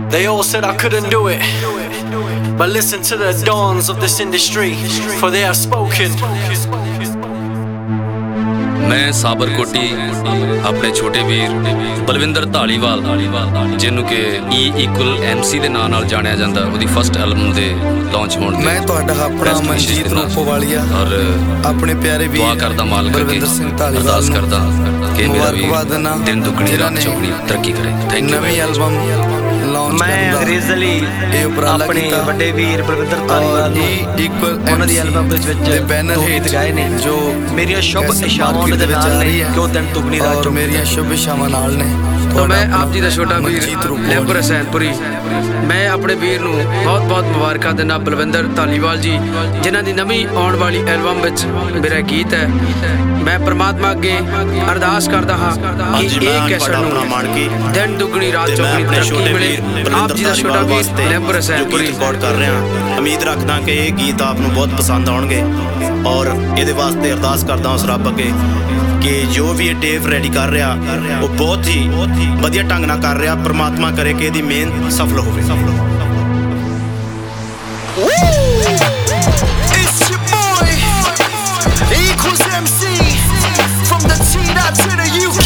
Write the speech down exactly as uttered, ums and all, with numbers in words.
They all said I couldn't do it, but listen to the dawns of this industry, for they have spoken. मैं साबर कोटी अपने छोटे वीर बलविंदर धालीवाल जिन्हों के ई इक्वल एम सी के नाम जानिया जाता ਉਹਦੀ फस्ट एल्बम ਦੇ ਲਾਂਚ ਹੋਣ ਤੇ मैं ਤੁਹਾਡਾ ਆਪਣਾ ਮਨਜੀਤ ਰੂਪੋਵਾਲੀਆ और ਆਪਣੇ ਪਿਆਰੇ ਵੀਰ ਦੁਆ ਕਰਦਾ ਮਾਲਕ ਅੱਗੇ ਅਰਦਾਸ ਕਰਦਾ ਕਿ ਮੇਰਾ ਵੀਰ ਦਿਨ ਦੁਗਣੀ ਰਾਤ ਚੌਗਣੀ ਤਰੱਕੀ ਕਰੇ। Thank you. ਨਵੀਂ ਐਲਬਮ ਲਾਂਚ ਮੈਂ ਅੰਗਰੇਜ਼ ਲਈ ਇਹ ਉਪਰਾਲਾ ਆਪਣੇ ਕੀਤਾ ਵੱਡੇ ਵੀਰ ਬਲਵਿੰਦਰ ਧਾਲੀਵਾਲ ਨੂੰ ਇਕੁਅਲ ਉਹਨਾਂ ਦੀ ਐਲਬਮ ਵਿੱਚ ਦੇ ਬੈਨਰ ਦੋ ਗੀਤ ਗਾਏ ਨੇ ਜੋ ਮੇਰੀਆਂ ਸ਼ੁਭ ਇਸ਼ਾਵਾਂ ਦੇ ਨਾਲ ਨੇ ਕਿ ਉਹ ਦਿਨ ਦੁਗਣੀ ਰਾਤ ਚੌਗਣੀ ਮੇਰੀਆਂ ਸ਼ੁਭ ਇਸ਼ਾਵਾਂ ਨਾਲ ਨੇ। तो मैं आप जी का छोटा वीर लैंबर हुसैनपुरी मैं अपने वीर नूं बहुत बहुत मुबारक देना बलविंदर धालीवाल जी जिन्हां दी नवीं आउण वाली एल्बम विच मेरा गीत है। मैं परमात्मा अगे अरदास करदा हां कि एक कैसेट नूं दिन दुगनी रात चौगनी तरक्की मिले। आप जी का छोटा वीर लैंबर हुसैनपुरी रिकॉर्ड कर रहे हैं। उम्मीद रखदा कि ये गीत आपनूं बहुत पसंद आउणगे और इहदे वास्ते अरदास करदा उस रब अगे कि जो भी ये टेप रेडी कर रहा वो बहुत ही वधिया ढंग नाल कर रहा। परमात्मा करे कि इहदी मेहनत सफल होवे। It's your boy, equals M C, from the T dot to the U.